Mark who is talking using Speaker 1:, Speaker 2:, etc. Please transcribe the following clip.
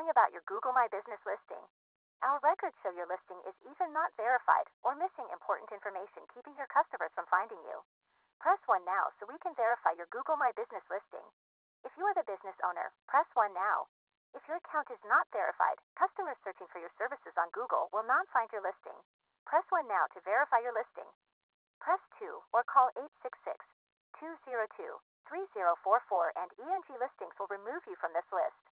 Speaker 1: calling about your Google My Business listing. Our records show your listing is either not verified or missing important information, keeping your customers from finding you. Press 1 now so we can verify your Google My Business listing. If you are the business owner, press 1 now. If your account is not verified, customers searching for your services on Google will not find your listing. Press 1 now to verify your listing. Press 2 or call 866-202-3044 and ENG Listings will remove you from this list.